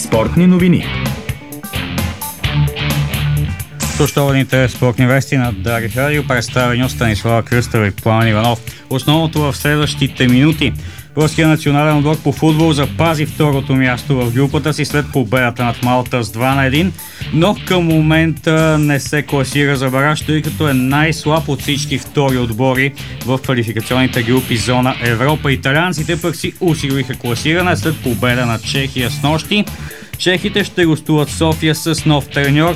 Спортни новини. Съобщаваните спортни вести на Дарик Радио, представени от Станислава Кръстева и Пламен Иванов. Основното в следващите минути. Българският национален отбор по футбол запази второто място в групата си след победата над Малта с 2-1, но към момента не се класира за бараж, тъй като е най-слаб от всички втори отбори в квалификационните групи зона Европа. Италианците пък си осигуриха класиране след победа на Чехия снощи. Чехите ще гостуват София с нов треньор.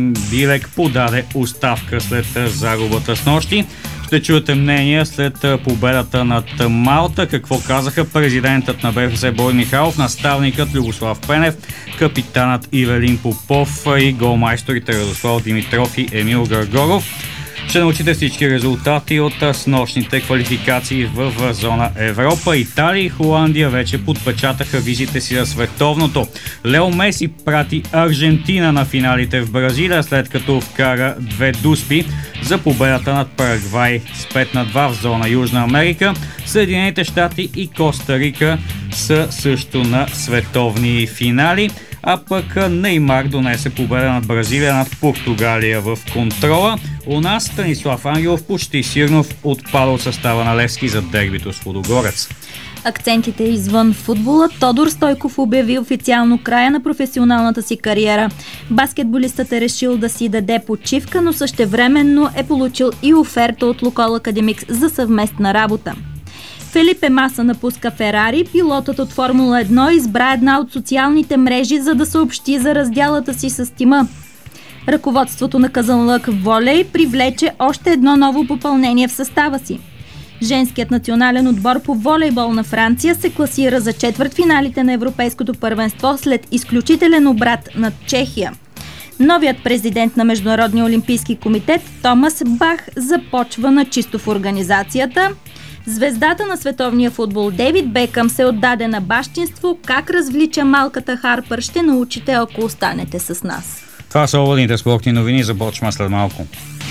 Билек подаде оставка след загубата снощи. Ще чуете мнение след победата над Малта. Какво казаха президентът на БФС Бой Михайлов, наставникът Любослав Пенев, капитанът Ивелин Попов и голмайсторите Радослав Димитров и Емил Гъргоров. Ще научите всички резултати от снощните квалификации в зона Европа. Италия и Холандия вече подпечатаха визите си за световното. Лео Меси прати Аржентина на финалите в Бразилия, след като вкара 2 дуспи за победата над Парагвай с 5-2 в зона Южна Америка. Съединените щати и Коста Рика са също на световни финали. А пък Неймар донесе победа над Бразилия над Португалия в контрола. У нас Станислав Ангелов почти сигурно отпада от състава на Левски за дербито с Лудогорец. Акцентите извън футбола. Тодор Стойков обяви официално края на професионалната си кариера. Баскетболистът е решил да си даде почивка, но същевременно е получил и оферта от Лукойл Академикс за съвместна работа. Фелипе Маса напуска Ферари. Пилотът от Формула 1 избра една от социалните мрежи, за да съобщи за раздялата си с тима. Ръководството на Казанлък Волей привлече още едно ново попълнение в състава си. Женският национален отбор по волейбол на Франция се класира за четвъртфиналите на Европейското първенство след изключителен обрат над Чехия. Новият президент на Международния олимпийски комитет Томас Бах започва на чисто в организацията. Звездата на световния футбол Дейвид Бекъм се отдаде на бащинство. Как развлича малката Харпър, ще научите, ако останете с нас. Това са областните спортни новини. Започваме след малко.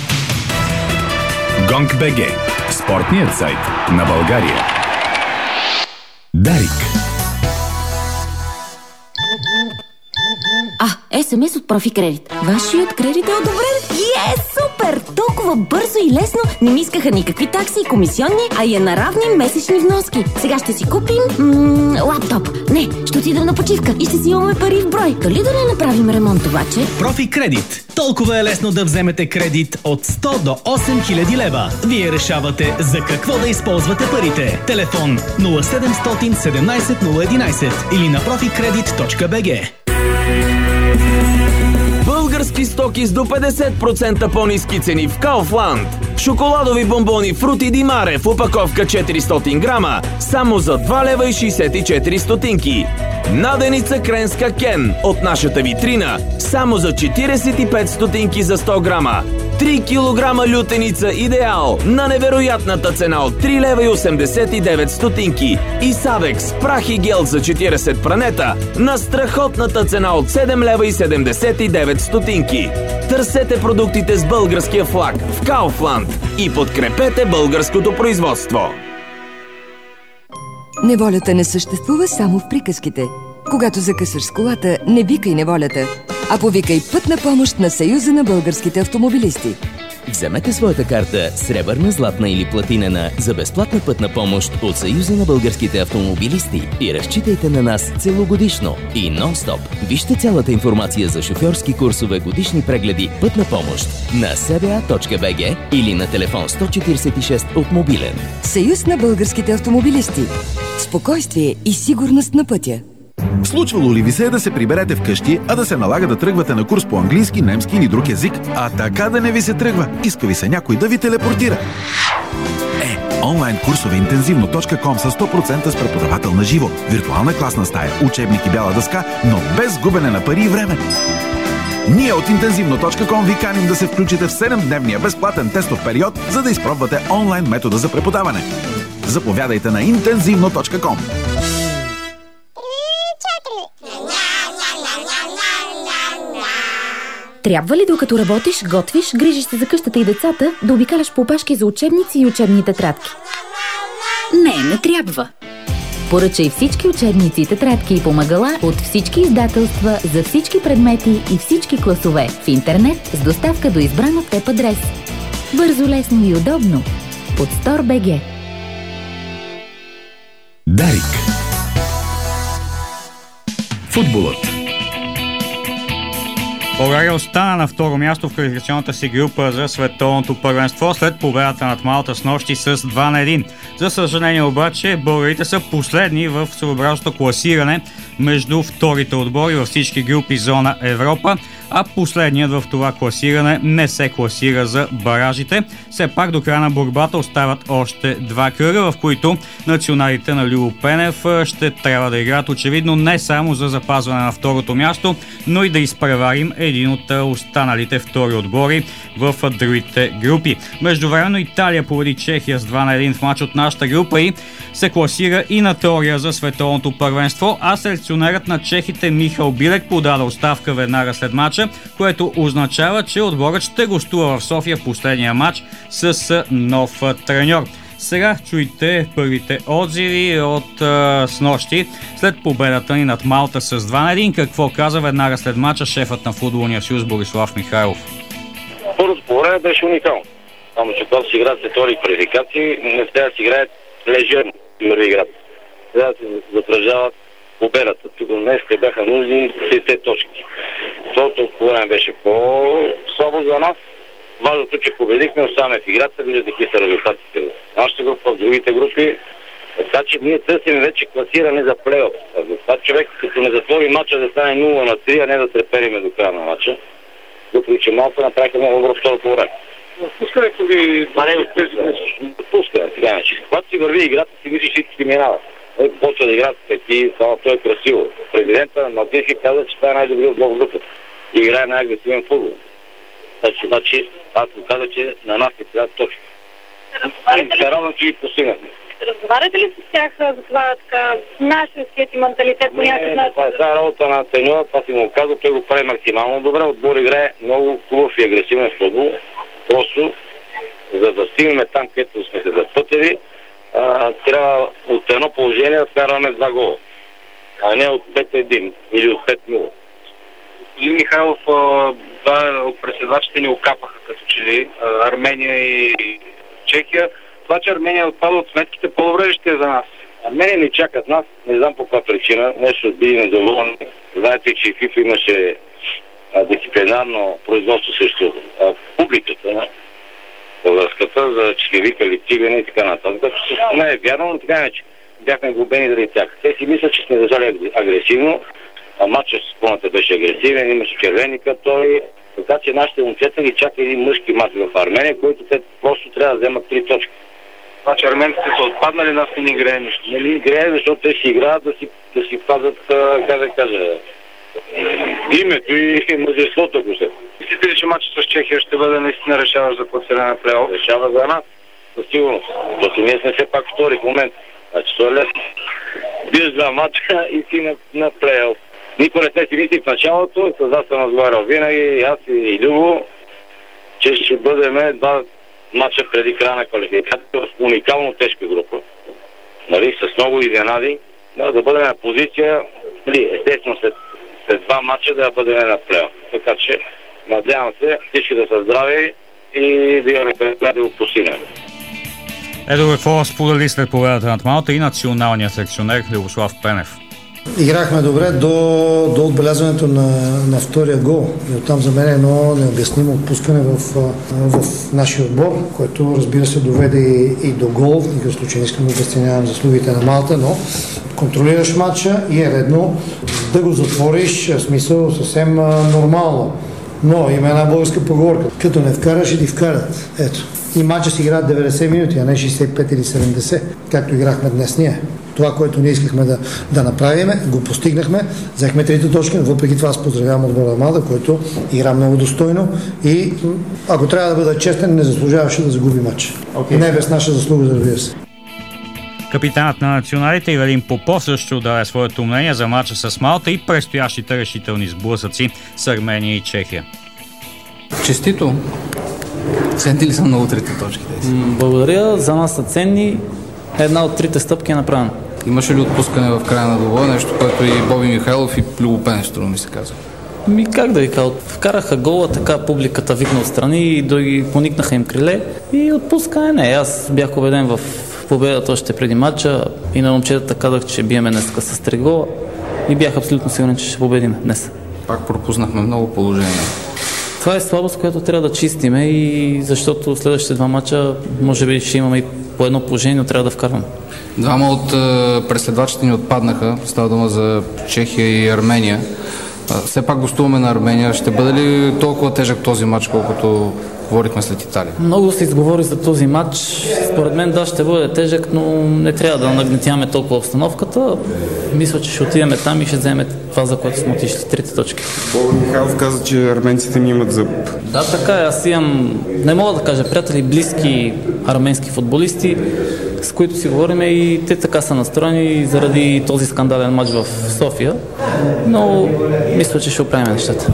Гонг.бг. Спортният сайт на България. Дарик. СМС от Профи Кредит. Вашият кредит е одобрен. Супер! Толкова бързо и лесно. Не ми искаха никакви такси и комисионни, а и на равни месечни вноски. Сега ще си купим лаптоп. Не, ще отидем на почивка и ще си имаме пари в брой. Дали да не направим ремонт обаче? Профи Кредит. Толкова е лесно да вземете кредит от 100 до 8000 лева. Вие решавате за какво да използвате парите. Телефон 0700 17 011 или на profikredit.bg. Български стоки с до 50% по-ниски цени в Kaufland. Шоколадови бомбони Фрути Ди Маре в упаковка 400 грама само за 2 лева и 64 стотинки. Наденица Кренска Кен от нашата витрина само за 45 стотинки за 100 грама. 3 кг лютеница Идеал на невероятната цена от 3 лева и 89 стотинки. И Савекс прах и гел за 40 пранета на страхотната цена от 7 лева и 79 стотинки. Търсете продуктите с българския флаг в Kaufland и подкрепете българското производство. Неволята не съществува само в приказките. Когато закъсаш с колата, не викай неволята, а повикай пътна помощ на Съюза на българските автомобилисти. Вземете своята карта сребърна, златна или платинена за безплатна пътна помощ от Съюза на българските автомобилисти и разчитайте на нас целогодишно и нон-стоп. Вижте цялата информация за шофьорски курсове, годишни прегледи, пътна помощ на cba.bg или на телефон 146 от мобилен. Съюз на българските автомобилисти. Спокойствие и сигурност на пътя. Случвало ли ви се да се приберете вкъщи, а да се налага да тръгвате на курс по английски, немски или друг език, а така да не ви се тръгва? Иска ви се някой да ви телепортира. Онлайн курсове intensivno.com с 100% с преподавател на живо, виртуална класна стая, учебник и бяла дъска, но без губене на пари и време. Ние от intensivno.com ви каним да се включите в 7-дневния безплатен тестов период, за да изпробвате онлайн метода за преподаване. Заповядайте на intensivno.com. Трябва ли докато работиш, готвиш, грижиш се за къщата и децата, да обикаляш по опашки за учебници и учебни тетрадки? Не трябва. Поръчай всички учебници, тетрадки и помагала от всички издателства за всички предмети и всички класове в интернет с доставка до избран от теб адрес. Бързо, лесно и удобно. От Store.bg. Дарик. Футболът. България остана на второ място в квалификационната си група за световното първенство след победата над Малта снощи с 2-1. За съжаление обаче, българите са последни в своеобразното класиране между вторите отбори във всички групи зона Европа, а последният в това класиране не се класира за баражите. Все пак до края на борбата остават още два кръга, в които националите на Любо Пенев ще трябва да играят очевидно не само за запазване на второто място, но и да изпреварим един от останалите втори отбори в другите групи. Междувременно Италия победи Чехия с 2-1 в матч от нашата група и се класира и на теория за световното първенство, а селекционерът на чехите Михал Билек подаде оставка веднага след матча, което означава, че отборът ще гостува в София в последния матч с нов треньор. Сега чуйте първите отзиви от снощи след победата ни над Малта с 2-1. Какво каза веднага след матча шефът на футболния съюз Борислав Михайлов? Първото по време беше уникално. Само че когато си играят световни квалификации, не трябва да си играят лежерно и върви играта. Трябва да се затражават победата. Тук днес бяха нужни 60 точки. Второто по време беше по-слабо за нас. Важното, че победихме, оставаме в играта, виждате какви са резултатите. Нашата група, в другите групи. Така че ние търсим вече класиране за плейоф. Това човек, като не затвори матча, да стане 0-3, а не да трепериме до края на матча. Въпреки че малко направиха много добро второ по време. Пускането ви... Пускане, сега начин. Когато си върви играта, си мислиш, че всички минават. Почва да играят пети, това е красиво. Президента на Малтийски каза, че това е най-добрият отбор в групата. И играе най-агресивен футбол. Значи, аз му каза, че на нас не трябва точно. Се радвам, че ги постигнахме. Разговаряте ли с тях за това така нашинският и менталитет по някакъв начин? Това е работа на треньора, това си му казва, той го прави максимално добре. Отбор играе много хубав и агресивен футбол. Просто, за да стигнем там, където сме се запътили, трябва от едно положение да вкарваме 2 гола, а не от 5-1 или от 5-0. Господин Михайлов, от преследвачите ни окапаха като че ли Армения и Чехия. Това, че Армения отпада от сметките, по-добре ще е за нас. Армения ни чакат нас, не знам по каква причина, нещо би недоволни. Знаете, че FIFA имаше дисциплинарно производство срещу публиката на българската, за че ги викали цигани и така нататък. Не е вярно, но така иначе бяхме глобени заради тях. Те си мислят, че сме държали агресивно, а матчът с спомната беше агресивен, имаше червени картони, така че нашите момчета ги чака един мъжки мач в Армения, който те просто трябва да вземат 3 точки. Това, че арменците са отпаднали, нас не ни играе нищо. Не ли играе, защото те си играят да си пазят, как да кажа, името и мъжеството, ако се. Мислите ли, че матчът с Чехия ще бъде наистина решаващ за класиране на плейоф? Решава за нас, със сигурност. Защото ние сме все пак втори в момента. Значи това е лесно. Биш 2 матча и си на плейоф. Никой не сте си мисли в началото, с аз съм разговарял винаги, аз и Любо, че ще бъдем 2 матча преди края на квалификацията в уникално тежка група. Нали, с много изненади. Да бъдем на позиция, естествено след 2 матча да бъдем на плейоф. Така че надявам се всички да са здрави и да имаме къде да го постигнем. Ето какво сподели след победата над Малта и националният селекционер Любослав Пенев. Играхме добре до отбелязването на втория гол. И оттам за мен е едно необяснимо отпускане в нашия отбор, което разбира се доведе и до гол. В никакъв случай не искам да обяснявам заслугите на Малта, но контролираш матча и е редно да го затвориш, в смисъл съвсем нормално. Но има една българска поговорка. Като не вкараш, и ти вкарат. Ето. И матча си играят 90 минути, а не 65 или 70, както играхме днес ние. Това, което ние искахме да направим, го постигнахме, взехме 3 точки, но въпреки това аз поздравявам отбора на Малта, който игра много достойно и ако трябва да бъда честен, не заслужаваше да загуби матч. Не без наша заслуга, разбира се. Капитанът на националите Ивелин Попов също даде своето мнение за матча с Малта и предстоящите решителни сблъсъци с Армения и Чехия. Честито! Ценни ли са много 3 точки? Благодаря, за нас са ценни. Една от 3 стъпки е направена. Имаше ли отпускане в края на двобоя, нещо, което и Боби Михайлов и Любо Пенев, струва ми се каза? Как да ви кажа, вкараха гола, така публиката викна отстрани и дори поникнаха им криле и отпускане не. Аз бях убеден в победата още преди матча и на момчетата казах, че биеме днес с 3 гола и бях абсолютно сигурен, че ще победим днес. Пак пропуснахме много положения. Това е слабост, която трябва да чистиме и защото следващите 2 мача може би ще имаме и по едно положение, но трябва да вкарваме. Двама от преследвачите ни отпаднаха. Става дума за Чехия и Армения. Все пак гостуваме на Армения. Ще бъде ли толкова тежък този матч, колкото говорихме след Италия? Много се изговори за този матч. Според мен да, ще бъде тежък, но не трябва да нагнетяваме толкова обстановката. Мисля, че ще отидем там и ще вземем това, за което сме отишли, 3 точки. Боби Михайлов каза, че арменците ни имат зъб. Да, така е. Аз имам, не мога да кажа, приятели, близки арменски футболисти, с които си говорим и те така са настроени заради този скандален матч в София, но мисля, че ще оправим нещата.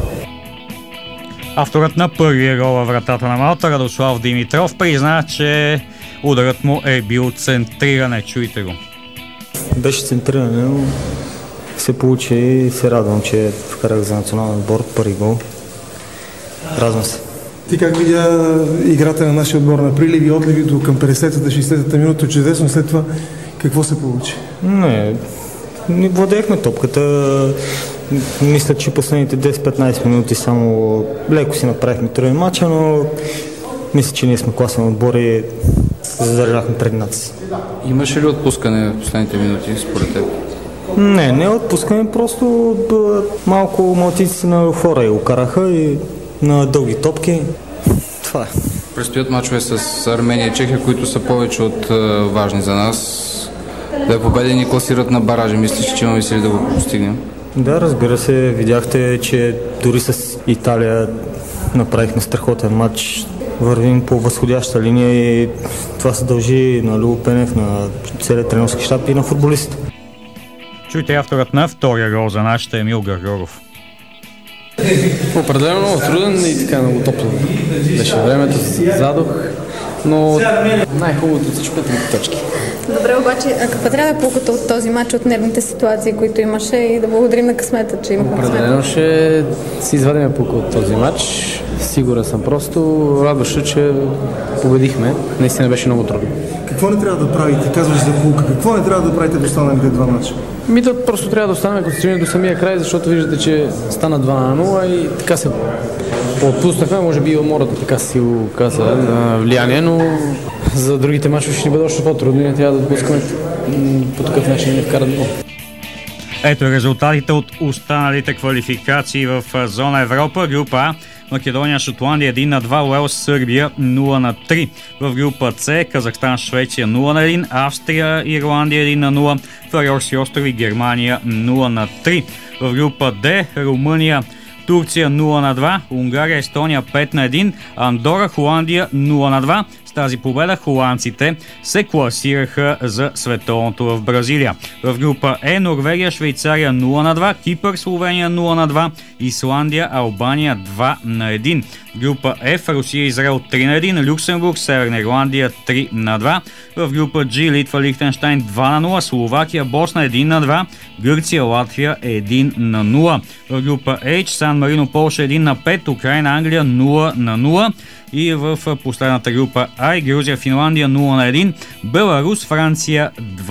Авторът на първия гол във вратата на Малта, Радослав Димитров, призна, че ударът му е бил центриране. Чуйте го. Беше центриране, но се получи и се радвам, че вкарах за национален отбор първи гол. Радвам се. Ти как видя играта на нашия отбор на приливи и отливи до към 50-та, 60-та минута? Чудесно, след това какво се получи? Не владеехме топката. Мисля, че последните 10-15 минути само леко си направихме труден матча, но мисля, че ние сме класен отбор и задържахме пред нас. Имаше ли отпускане в последните минути според теб? Не отпускане, просто малко малтици на фора и окараха и на дълги топки. Това е. Предстоят мачове с Армения и Чехия, които са повече от важни за нас. Да победи ни класират на баражи. Мислиш, че имаме сили да го постигнем? Да, разбира се. Видяхте, че дори с Италия направихме страхотен матч. Вървим по възходяща линия и това се дължи на Любо Пенев, на целият тренерски щаб и на футболистите. Чуйте авторът на втория гол за нашата Емил Гаргоров. Определено много труден и така много топло беше времето, задох, но най-хубавото от всичко е 3 точки. Добре, обаче, а каква трябва да е полката от този матч, от нервните ситуации, които имаше и да благодарим на късмета, че имахме късмета? Определено ще си извадим полка от този матч. Сигурен съм, просто радващо, че победихме. Наистина беше много трудно. Какво не трябва да правите? Казваш за полка. Какво не трябва да правите в останалите 2 мача? Да просто трябва да останем концентрирани до самия край, защото виждате, че стана 2-0 и така се отпуснахме. Може би и умората така си го каза на влияние, но за другите мачове ще ни бъде още по-трудно и не трябва да отпускаме по такъв начин да не вкарат гол. Ето резултатите от останалите квалификации в зона Европа. Група А: Македония, Шотландия 1-2, Уелс, Сърбия 0-3. В група С: Казахстан, Швеция 0-1, Австрия, Ирландия 1-0, Фарерски острови, Германия 0-3. В група Д: Румъния, Турция 0-2, Унгария, Естония 5-1, Андора, Холандия 0-2. С тази победа холандците се класираха за световното в Бразилия. В група Е: Норвегия, Швейцария 0-2, Кипър, Словения 0-2, Исландия, Албания 2-1. Група Ф: Русия, Израел 3-1, Люксембург, Северна Ирландия 3-2. В група G: Литва, Лихтенщайн 2-0, Словакия, Босна 1-2, Гърция, Латвия 1-0. В група H: Сан Марино, Полша 1-5, Украина, Англия 0-0. И в последната група А: Грузия, Финландия 0-1, Беларус, Франция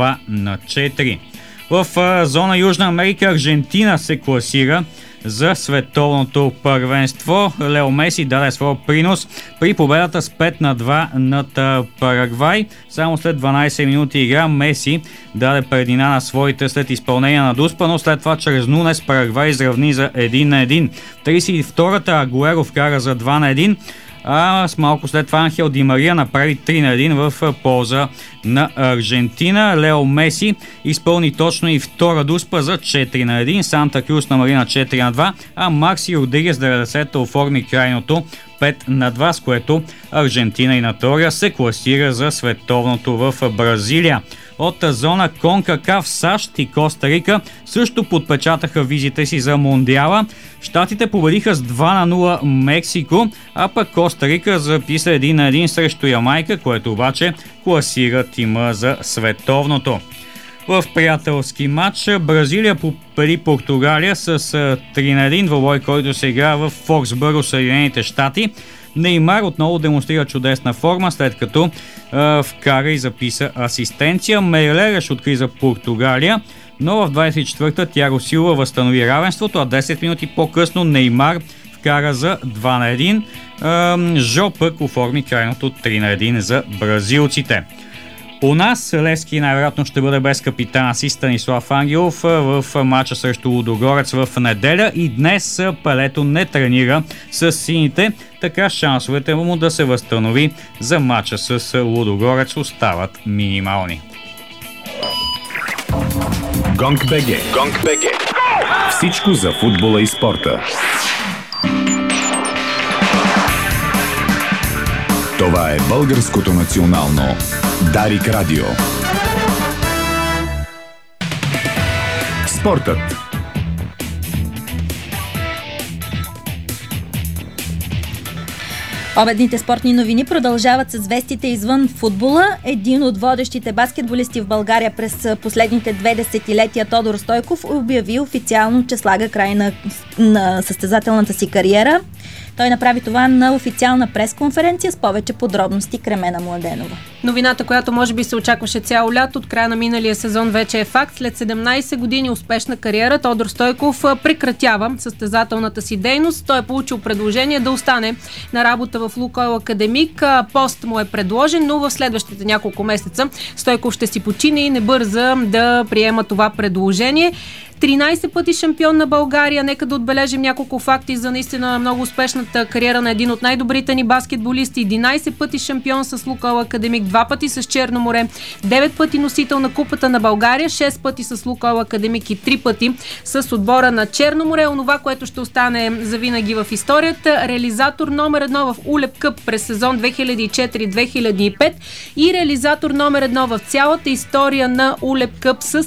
2-4. В зона Южна Америка Аржентина се класира за световното първенство. Лео Меси даде своя принос при победата с 5-2 над Парагвай. Само след 12 минути игра Меси даде преднина на своите след изпълнение на Дуспа, но след това чрез Нунес Парагвай изравни за 1-1. В 32-та Агуеро вкара за 2-1, а с малко след това Анхел Ди Мария направи 3-1 в полза на Аржентина. Лео Меси изпълни точно и втора Дуспа за 4-1. Санта Крус намали на 4-2, а Макси Родригес 90-та оформи крайното 5-2, с което Аржентина и Натория се класира за световното в Бразилия. От зона Конкакаф САЩ и Коста Рика също подпечатаха визите си за Мондиала. Щатите победиха с 2-0 Мексико, а пък Коста Рика записа 1-1 срещу Ямайка, което обаче класира тима за световното. В приятелски матч Бразилия победи Португалия с 3-1, двобой, който се игра в Фоксбъро, Съединените щати. Неймар отново демонстрира чудесна форма, след като вкара и записа асистенция. Мейлераш откри за Португалия, но в 24-та Тиаго Силва възстанови равенството, а 10 минути по-късно Неймар вкара за 2-1. Жо пък оформи крайното 3-1 за бразилците. У нас Левски най-вероятно ще бъде без капитана си Станислав Ангелов в матча срещу Лудогорец в неделя и днес Пелето не тренира с сините, така шансовете му да се възстанови за матча с Лудогорец остават минимални. Гонг.бг. Всичко за футбола и спорта. Това е Българското национално Дарик Радио. Спортът. Обедните спортни новини продължават с вестите извън футбола. Един от водещите баскетболисти в България през последните 2 десетилетия, Тодор Стойков, обяви официално, че слага край на състезателната си кариера. Той направи това на официална пресконференция с повече подробности. Кремена Младенова. Новината, която може би се очакваше цяло лято от края на миналия сезон, вече е факт. След 17 години успешна кариера Тодор Стойков прекратява състезателната си дейност. Той е получил предложение да остане на работа в Лукойл Академик. Пост му е предложен, но в следващите няколко месеца Стойков ще си почине и не бърза да приема това предложение. 13 пъти шампион на България. Нека да отбележим няколко факти за наистина много успешната кариера на един от най-добрите ни баскетболисти. 11 пъти шампион с Лукойл Академик, 2 пъти с Черно море, 9 пъти носител на Купата на България, 6 пъти с Лукойл Академик и 3 пъти с отбора на Черно море. Онова, което ще остане завинаги в историята. Реализатор номер 1 в УЛЕП Къп през сезон 2004-2005 и реализатор номер 1 в цялата история на УЛЕП Къп с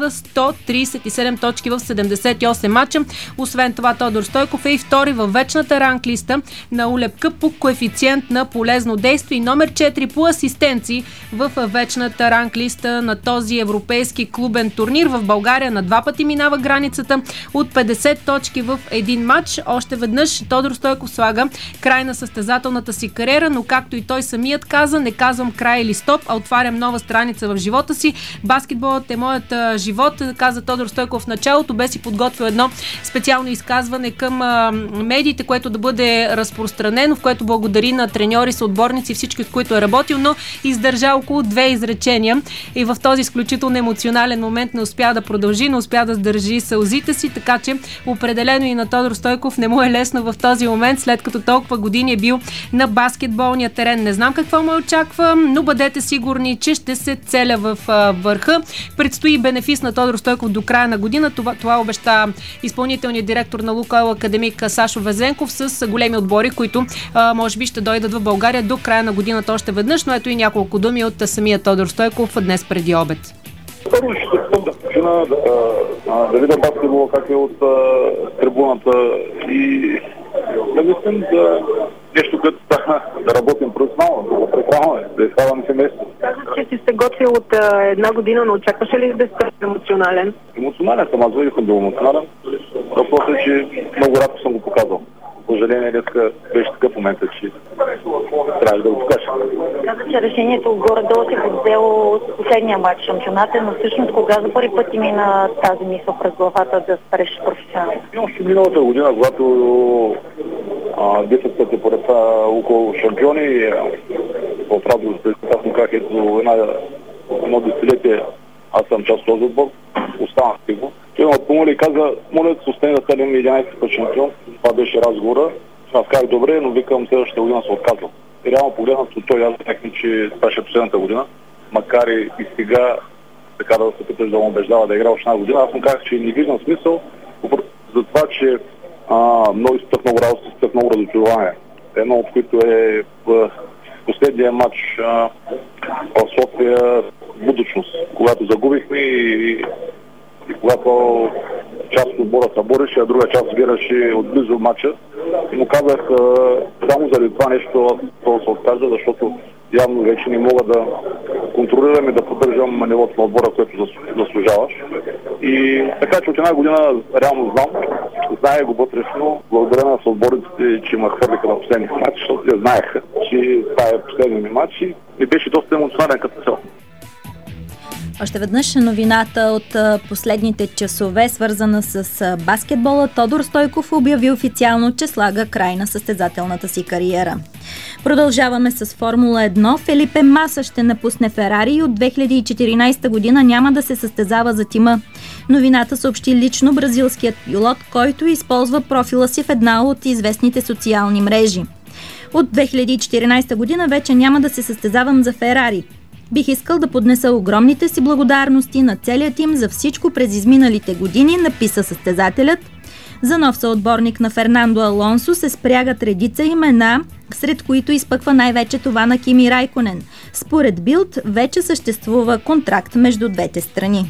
1137 точки в 78 мача. Освен това, Тодор Стойков е и втори във вечната ранглиста на УЛЕП Къп по коефициент на полезно действие и номер 4 по асистенции в вечната ранглиста на този европейски клубен турнир. В България на 2 пъти минава границата от 50 точки в един матч. Още веднъж Тодор Стойков слага край на състезателната си кариера, но както и той самият каза, не казвам край или стоп, а отварям нова страница в живота си. Баскетболът е моят живот, каза Тодор Стойков в началото, бе си подготвил едно специално изказване към медиите, което да бъде разпространено, в което благодари на треньори, съотборници, всички, с които е работил, но издържа около 2 изречения и в този изключително емоционален момент не успя да продължи, не успя да сдържи сълзите си, така че определено и на Тодор Стойков не му е лесно в този момент, след като толкова години е бил на баскетболния терен. Не знам какво ме очаква, но бъдете сигурни, че ще се целя в върха. Предстои бенефис на Тодор Стойков до края на година. Това обеща изпълнителният директор на Лукойл Академик Сашо Везенков с големи отбори, които може би ще дойдат в България до края на годината още веднъж, но ето и няколко думи от самия Тодор Стойков днес преди обед. Първо ще се причина да видя баскетбола как е от трибуната и да мислим за нещо, като да работим професионално, да го прекарваме, да изхваваме семейство. Казах, че си се готвил от 1 година, но очакваше ли да сте емоционален? Емоционален съм, аз винаги съм бил емоционален. Въпросът е, че много рядко съм го показал. Съжаление, днеска беше такъв момент, че трябваше да го покажа. Казах, че решението горе-долу си го взело с последния матч шампионата, но всъщност кога за първи път ти мина тази мисъл през главата да спреш професионално? Още миналата година, когато 10 пъти поред около шампиони, в радост, аз му казах, ето едно десетилетие, аз съм част от този отбор, останах си го. Той ме помоли и каза, моля да се остане да станем 11 път шампион. Това беше разговора. Аз казах, добре, но викам следващата година се отказвам. И реално погледнато той, аз знаех, че това ще е последната година. Макар и сега така да се питаш да му убеждава да игра още една година, аз му казах, че не виждам смисъл за това, че много изпитах много работа, изпитах много разочарование. Едно от които е в последния матч в София будучност, когато загубихме и когато част от отбора се бореше, а друга част гледаше отблизо матча. И му казах, само заради това нещо да се откажа, защото явно вече не мога да контролирам и да поддържам нивото на отбора, което заслужаваш. И така че от една година реално знае го вътрешно, благодаря на съотборниците, че ме хвърлиха на последния матч, защото те знаеха, че това е последния ми матч и ми беше доста емоционален като цел. Още веднъж новината от последните часове, свързана с баскетбола. Тодор Стойков обяви официално, че слага край на състезателната си кариера. Продължаваме с Формула 1. Фелипе Маса ще напусне Ферари и от 2014 година няма да се състезава за тима. Новината съобщи лично бразилският пилот, който използва профила си в една от известните социални мрежи. От 2014 година вече няма да се състезавам за Ферари. Бих искал да поднеса огромните си благодарности на целия тим за всичко през изминалите години, написа състезателят. За нов съотборник на Фернандо Алонсо се спрягат редица имена, сред които изпъква най-вече това на Кими Райконен. Според Билд вече съществува контракт между двете страни.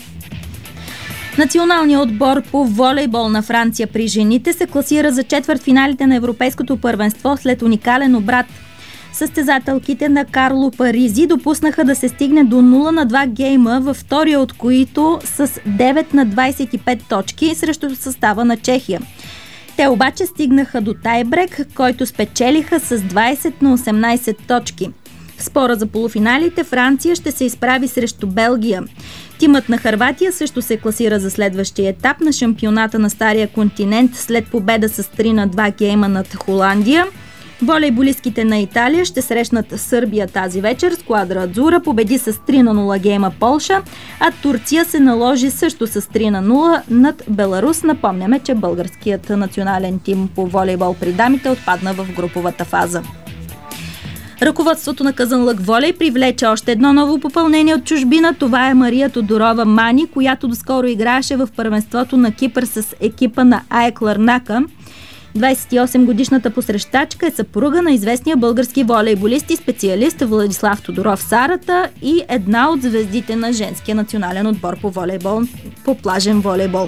Националният отбор по волейбол на Франция при жените се класира за четвъртфиналите на Европейското първенство след уникален обрат. Състезателките на Карло Паризи допуснаха да се стигне до 0-2 гейма, във втория от които с 9-25 точки срещу състава на Чехия. Те обаче стигнаха до тайбрек, който спечелиха с 20-18 точки. В спора за полуфиналите Франция ще се изправи срещу Белгия. Тимът на Хърватия също се класира за следващия етап на шампионата на Стария континент след победа с 3-2 гейма над Холандия. Волейболистките на Италия ще срещнат Сърбия тази вечер. Сквадра Адзура победи с 3-0 гейма Полша, а Турция се наложи също с 3-0 над Беларус. Напомняме, че българският национален тим по волейбол при дамите отпадна в груповата фаза. Ръководството на Казанлък волей привлече още едно ново попълнение от чужбина. Това е Мария Тодорова Мани, която доскоро играеше в първенството на Кипър с екипа на АЕК Ларнака. 28-годишната посрещачка е съпруга на известния български волейболист и специалист Владислав Тодоров Сарата и една от звездите на женския национален отбор по волейбол, по плажен волейбол.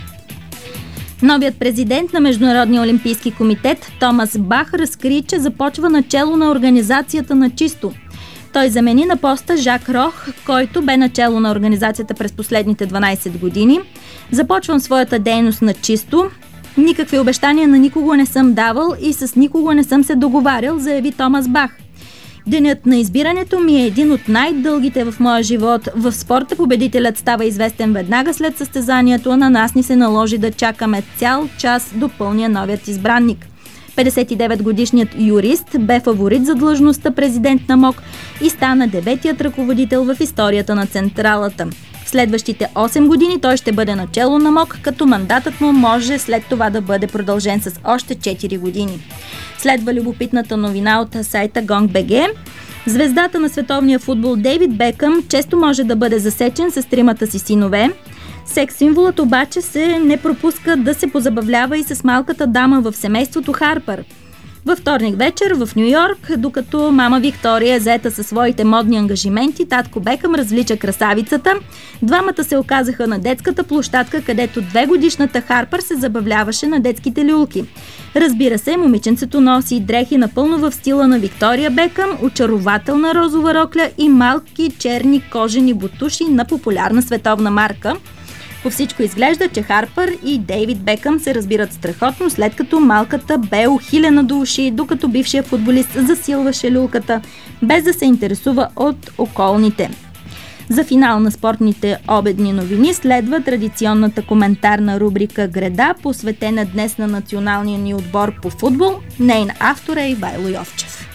Новият президент на Международния олимпийски комитет Томас Бах разкри, че започва начело на организацията на чисто. Той замени на поста Жак Рох, който бе начело на организацията през последните 12 години. Започвам своята дейност на чисто. Никакви обещания на никого не съм давал и с никого не съм се договарял, заяви Томас Бах. Денят на избирането ми е един от най-дългите в моя живот. В спорта победителят става известен веднага след състезанието, а на нас ни се наложи да чакаме цял час, допълня новият избранник. 59-годишният юрист бе фаворит за длъжността президент на МОК и стана 9-тият ръководител в историята на централата. В следващите 8 години той ще бъде начело на МОК, като мандатът му може след това да бъде продължен с още 4 години. Следва любопитната новина от сайта Gong.bg. Звездата на световния футбол Дейвид Бекъм често може да бъде засечен с тримата си синове. Секс-символът обаче се не пропуска да се позабавлява и с малката дама в семейството Харпър. Във вторник вечер в Ню Йорк, докато мама Виктория е заета със своите модни ангажименти, татко Бекъм развлича красавицата. Двамата се оказаха на детската площадка, където 2-годишната Харпър се забавляваше на детските люлки. Разбира се, момиченцето носи дрехи напълно в стила на Виктория Бекъм, очарователна розова рокля и малки черни кожени бутуши на популярна световна марка. По всичко изглежда, че Харпър и Дейвид Бекъм се разбират страхотно, след като малката бе ухилена до уши, докато бившия футболист засилваше люлката, без да се интересува от околните. За финал на спортните обедни новини следва традиционната коментарна рубрика Греда, посветена днес на националния ни отбор по футбол. Нейн автор е Ивайло Йовчев.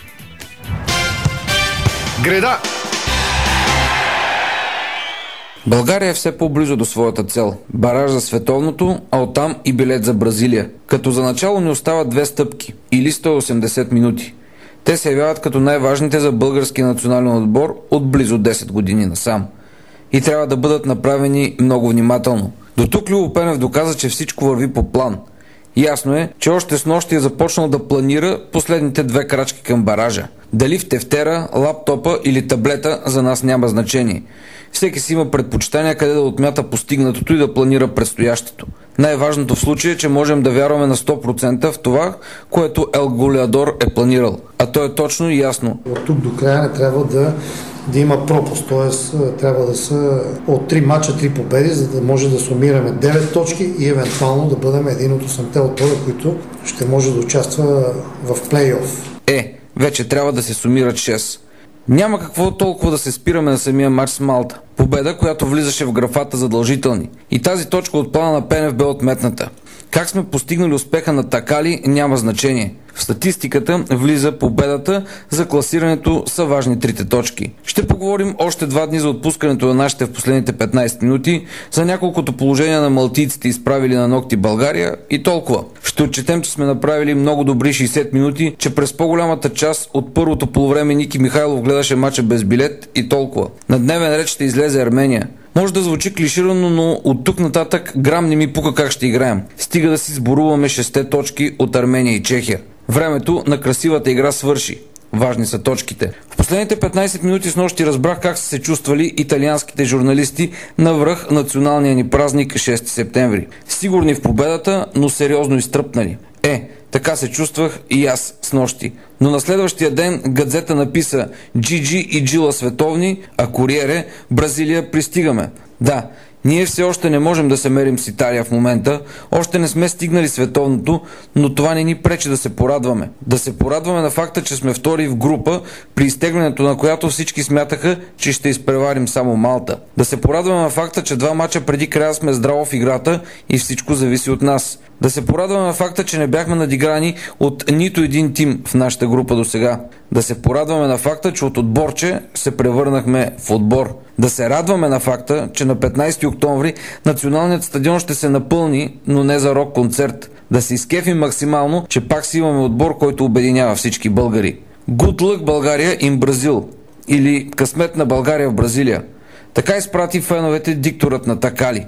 Греда! България е все по-близо до своята цел – бараж за световното, а оттам и билет за Бразилия. Като за начало ни остават 2 стъпки или 180 минути. Те се явяват като най-важните за българския национален отбор от близо 10 години насам. И трябва да бъдат направени много внимателно. До тук Любо Пенев доказа, че всичко върви по план. Ясно е, че още снощи е започнал да планира последните 2 крачки към баража. Дали в тефтера, лаптопа или таблета, за нас няма значение. Всеки си има предпочитания къде да отмята постигнатото и да планира предстоящето. Най-важното в случая е, че можем да вярваме на 100% в това, което Ел Голеадор е планирал. А то е точно и ясно. От тук до края не трябва да да има пропуск, т.е. трябва да са от 3 мача 3 победи, за да може да сумираме 9 точки и евентуално да бъдем един от 8-те отбора, които ще може да участва в плейоф. Вече трябва да се сумират 6. Няма какво толкова да се спираме на самия матч с Малта. Победа, която влизаше в графата задължителни. И тази точка от плана на Пенев бе отметната. Как сме постигнали успеха на Такали няма значение. В статистиката влиза победата, за класирането са важни 3 точки. Ще поговорим още 2 дни за отпускането на нашите в последните 15 минути, за няколкото положения на малтийците изправили на ногти България и толкова. Ще отчетем, че сме направили много добри 60 минути, че през по-голямата част от първото полувреме Ники Михайлов гледаше мача без билет и толкова. На дневен ред ще излезе Армения. Може да звучи клиширано, но от тук нататък грам не ми пука как ще играем. Стига да си сборуваме 6 точки от Армения и Чехия. Времето на красивата игра свърши. Важни са точките. В последните 15 минути с нощи разбрах как са се чувствали италианските журналисти навръх националния ни празник 6 септември. Сигурни в победата, но сериозно изтръпнали. Така се чувствах и аз с нощи. Но на следващия ден Гадзета написа Джиджи и Джила световни, а Куриере Бразилия пристигаме. Да, ние все още не можем да се мерим с Италия в момента, още не сме стигнали световното, но това не ни пречи да се порадваме. Да се порадваме на факта, че сме втори в група, при изтеглянето на която всички смятаха, че ще изпреварим само Малта. Да се порадваме на факта, че 2 мача преди края сме здраво в играта и всичко зависи от нас. Да се порадваме на факта, че не бяхме надиграни от нито един тим в нашата група до сега. Да се порадваме на факта, че от отборче се превърнахме в отбор. Да се радваме на факта, че на 15 октомври националният стадион ще се напълни, но не за рок-концерт. Да се изкефим максимално, че пак си имаме отбор, който обединява всички българи. Good luck България in Бразил. Или късмет на България в Бразилия. Така изпрати феновете дикторът на Такали.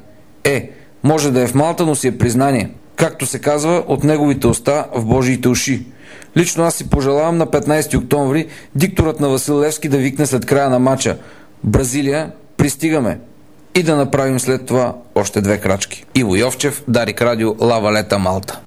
Може да е в Малта, но си е признание. Както се казва, от неговите уста в Божиите уши. Лично аз си пожелавам на 15 октомври дикторът на Васил Левски да викне след края на матча: Бразилия, пристигаме! И да направим след това още 2 крачки. Иво Йовчев, Дарик Радио, Ла Валета, Малта.